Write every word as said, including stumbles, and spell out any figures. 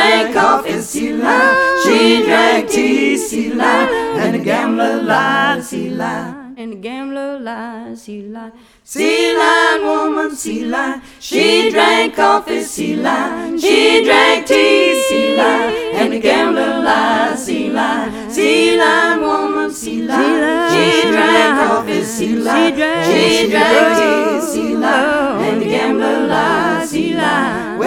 drank coffee, sea lion. She drank tea, sea lion. And the gambler lied, sea lion. And the gambler lied, sea lion. Sea lion woman, sea lion. She drank coffee, sea lion. She drank tea, sea lion. And the gambler lied, sea lion. Sea lion woman, sea lion. She drank coffee, sea lion. She drank tea, sea lion.